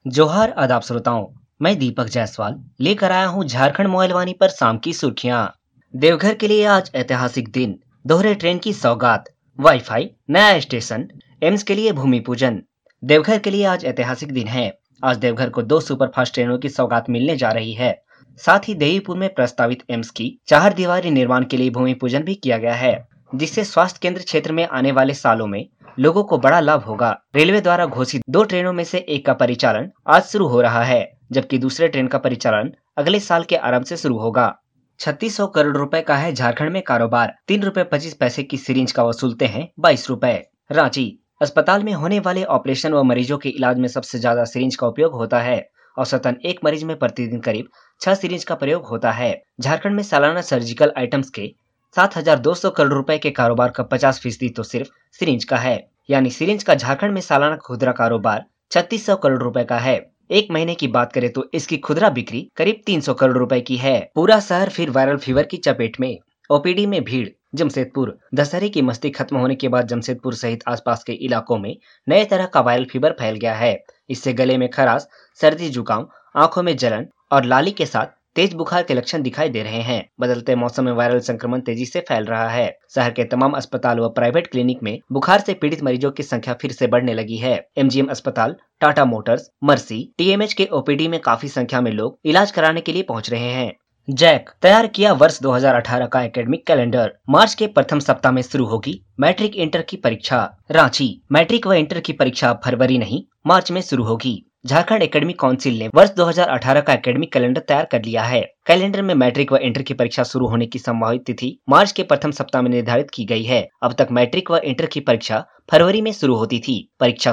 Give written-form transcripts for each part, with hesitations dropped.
जोहार आदाब श्रोताओं। मैं दीपक जायसवाल लेकर आया हूँ झारखंड मोबाइलवानी पर शाम की सुर्खियां। देवघर के लिए आज ऐतिहासिक दिन, दोहरे ट्रेन की सौगात, वाईफाई, नया स्टेशन, एम्स के लिए भूमि पूजन। देवघर के लिए आज ऐतिहासिक दिन है। आज देवघर को 2 सुपरफास्ट ट्रेनों की सौगात मिलने जा रही है। साथ ही देवीपुर में प्रस्तावित एम्स की 4 दीवारी निर्माण के लिए भूमि पूजन भी किया गया है, जिससे स्वास्थ्य केंद्र क्षेत्र में आने वाले सालों में लोगों को बड़ा लाभ होगा। रेलवे द्वारा घोषित 2 ट्रेनों में से एक का परिचालन आज शुरू हो रहा है, जबकि दूसरे ट्रेन का परिचालन अगले साल के आरंभ से शुरू होगा। 3600 करोड़ रुपए का है झारखंड में कारोबार। 3 रुपए 25 पैसे की सिरिंज का वसूलते हैं 22 रुपए। रांची अस्पताल में होने वाले ऑपरेशन व मरीजों के इलाज में सबसे ज्यादा सिरिंज का उपयोग होता है। औसतन एक मरीज में प्रतिदिन करीब 6 सिरिंज का प्रयोग होता है। झारखंड में सालाना सर्जिकल आइटम्स के 7,200 करोड़ रुपए के कारोबार का 50% तो सिर्फ सिरिंज का है। यानी सिरिंज का झारखंड में सालाना खुदरा कारोबार 3600 करोड़ रुपए का है। एक महीने की बात करें तो इसकी खुदरा बिक्री करीब 300 करोड़ रुपए की है। पूरा शहर फिर वायरल फीवर की चपेट में। ओपीडी में भीड़। जमशेदपुर दशहरे की मस्ती खत्म होने के बाद जमशेदपुर सहित आसपास के इलाकों में नए तरह का वायरल फीवर फैल गया है। इससे गले में खराश, सर्दी जुकाम, आंखों में जलन और लाली के साथ तेज बुखार के लक्षण दिखाई दे रहे हैं। बदलते मौसम में वायरल संक्रमण तेजी से फैल रहा है। शहर के तमाम अस्पताल व प्राइवेट क्लिनिक में बुखार से पीड़ित मरीजों की संख्या फिर से बढ़ने लगी है। एमजीएम अस्पताल, टाटा मोटर्स, मर्सी, टीएमएच के ओपीडी में काफी संख्या में लोग इलाज कराने के लिए पहुंच रहे हैं। जैक तैयार किया वर्ष 2018 का एकेडमिक कैलेंडर। मार्च के प्रथम सप्ताह में शुरू होगी मैट्रिक इंटर की परीक्षा। रांची मैट्रिक व इंटर की परीक्षा अब फरवरी नहीं, मार्च में शुरू होगी। झारखंड एकेडमिक काउंसिल ने वर्ष 2018 का एकेडमिक कैलेंडर तैयार कर लिया है। कैलेंडर में मैट्रिक व इंटर की परीक्षा शुरू होने की संभावित तिथि मार्च के प्रथम सप्ताह में निर्धारित की गई है। अब तक मैट्रिक व इंटर की परीक्षा फरवरी में शुरू होती थी। परीक्षा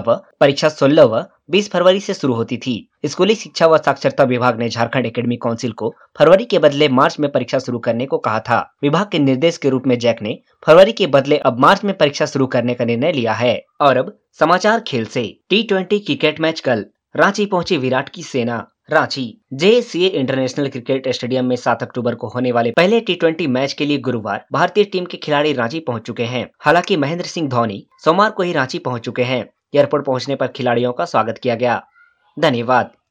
16 व 20 फरवरी से शुरू होती थी। स्कूली शिक्षा व साक्षरता विभाग ने झारखंड एकेडमिक काउंसिल को फरवरी के बदले मार्च में परीक्षा शुरू करने को कहा था। विभाग के निर्देश के रूप में जैक ने फरवरी के बदले अब मार्च में परीक्षा शुरू करने का निर्णय लिया है। और अब समाचार खेल से। T20 क्रिकेट मैच कल। रांची पहुंची विराट की सेना। Ranchi JSCA international cricket stadium में 7 अक्टूबर को होने वाले पहले T20 मैच के लिए गुरुवार भारतीय टीम के खिलाड़ी रांची पहुंच चुके हैं। हालांकि महेंद्र सिंह धोनी सोमवार को ही रांची पहुंच चुके हैं। एयरपोर्ट पहुंचने पर खिलाड़ियों का स्वागत किया गया। धन्यवाद।